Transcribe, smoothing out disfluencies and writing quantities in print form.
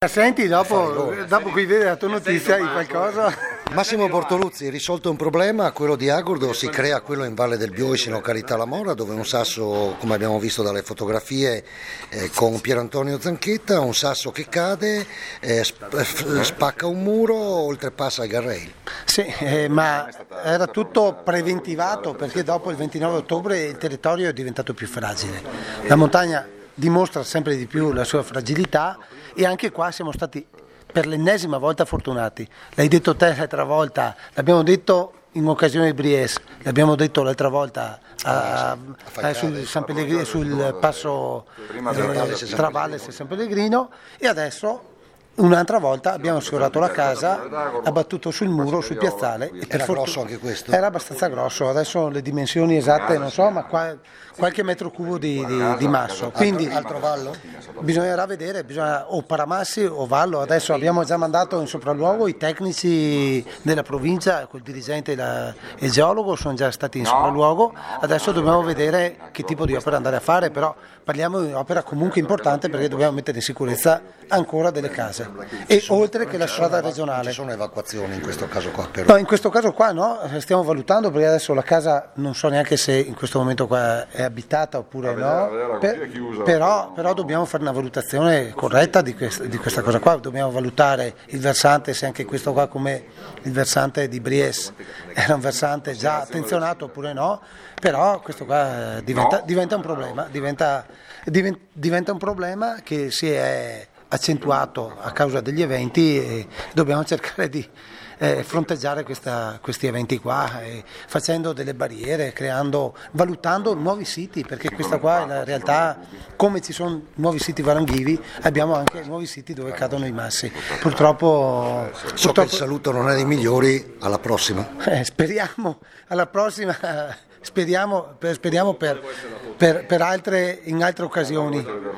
Senti, dopo qui vedi la tua notizia di qualcosa? Massimo Bortoluzzi, risolto un problema, quello di Agordo, si crea quello in Valle del Bio, in località La Mora, dove un sasso, come abbiamo visto dalle fotografie, con Pierantonio Zanchetta, un sasso che cade, spacca un muro, oltrepassa il guardrail. Sì, ma era tutto preventivato perché dopo il 29 ottobre il territorio è diventato più fragile. La montagna dimostra sempre di più la sua fragilità e anche qua siamo stati per l'ennesima volta fortunati. L'hai detto te l'altra volta, l'abbiamo detto in occasione di Bries, l'abbiamo detto l'altra volta sul San Pellegrino, sul passo tra Valles e San Pellegrino, e adesso un'altra volta abbiamo assicurato la casa, abbattuto sul muro, sul piazzale. Era grosso anche questo? Era abbastanza grosso, adesso le dimensioni esatte non so, ma qualche metro cubo di masso. Quindi altro vallo? bisognerà vedere, o paramassi o vallo. Adesso abbiamo già mandato in sopralluogo i tecnici della provincia, col dirigente e il geologo sono già stati in sopralluogo. Adesso dobbiamo vedere che tipo di opera andare a fare, però parliamo di un'opera comunque importante perché dobbiamo mettere in sicurezza ancora delle case. E oltre che la strada regionale. Ci sono evacuazioni in questo caso qua? No, in questo caso qua no, stiamo valutando perché adesso la casa non so neanche se in questo momento qua è abitata oppure no, però dobbiamo fare una valutazione corretta di questa cosa qua, dobbiamo valutare il versante, se anche questo qua come il versante di Bries era un versante già attenzionato oppure no, però questo qua diventa un problema, diventa un problema che si è accentuato a causa degli eventi e dobbiamo cercare di fronteggiare questi eventi qua, facendo delle barriere, valutando nuovi siti, perché questa qua è la realtà. Come ci sono nuovi siti varanghivi, abbiamo anche nuovi siti dove cadono i massi. Purtroppo che il saluto non è dei migliori, alla prossima. Speriamo, alla prossima. Speriamo in altre occasioni.